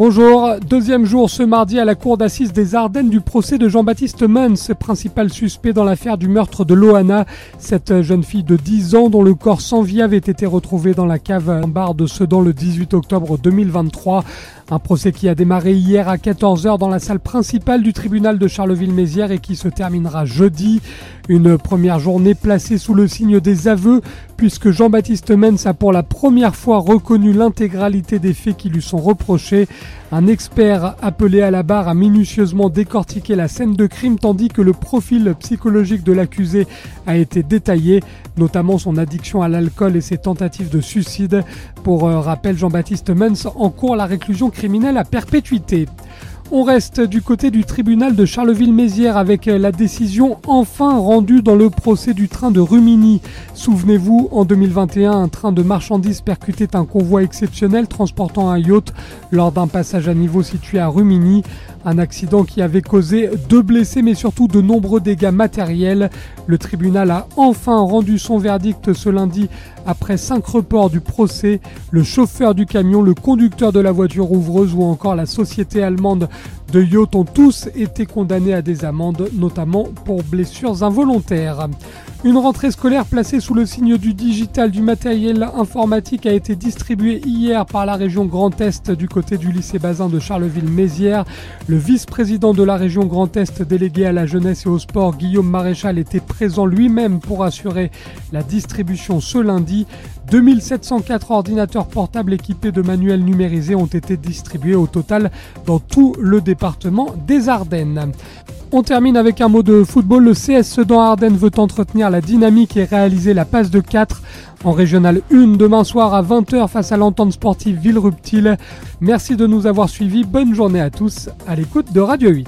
Bonjour, deuxième jour ce mardi à la cour d'assises des Ardennes du procès de Jean-Baptiste Mens, principal suspect dans l'affaire du meurtre de Loana, cette jeune fille de 10 ans dont le corps sans vie avait été retrouvé dans la cave en bar de Sedan le 18 octobre 2023. Un procès qui a démarré hier à 14h dans la salle principale du tribunal de Charleville-Mézières et qui se terminera jeudi. Une première journée placée sous le signe des aveux puisque Jean-Baptiste Mens a pour la première fois reconnu l'intégralité des faits qui lui sont reprochés. Un expert appelé à la barre a minutieusement décortiqué la scène de crime tandis que le profil psychologique de l'accusé a été détaillé, notamment son addiction à l'alcool et ses tentatives de suicide. Pour rappel, Jean-Baptiste Mens encourt la réclusion criminelle à perpétuité. On reste du côté du tribunal de Charleville-Mézières avec la décision enfin rendue dans le procès du train de Rumilly. Souvenez-vous, en 2021, un train de marchandises percutait un convoi exceptionnel transportant un yacht lors d'un passage à niveau situé à Rumilly. Un accident qui avait causé 2 blessés mais surtout de nombreux dégâts matériels. Le tribunal a enfin rendu son verdict ce lundi après 5 reports du procès. Le chauffeur du camion, le conducteur de la voiture ouvreuse ou encore la société allemande de yacht ont tous été condamnés à des amendes, notamment pour blessures involontaires. Une rentrée scolaire placée sous le signe du digital, du matériel informatique a été distribuée hier par la région Grand Est du côté du lycée Bazin de Charleville-Mézières. Le vice-président de la région Grand Est délégué à la jeunesse et au sport, Guillaume Maréchal, était présent lui-même pour assurer la distribution ce lundi. 2704 ordinateurs portables équipés de manuels numérisés ont été distribués au total dans tout le département des Ardennes. On termine avec un mot de football. Le CS Sedan Ardennes veut entretenir la dynamique et réaliser la passe de 4 en Régional 1 demain soir à 20h face à l'Entente Sportive Villerupt-Tille. Merci de nous avoir suivis. Bonne journée à tous à l'écoute de Radio 8.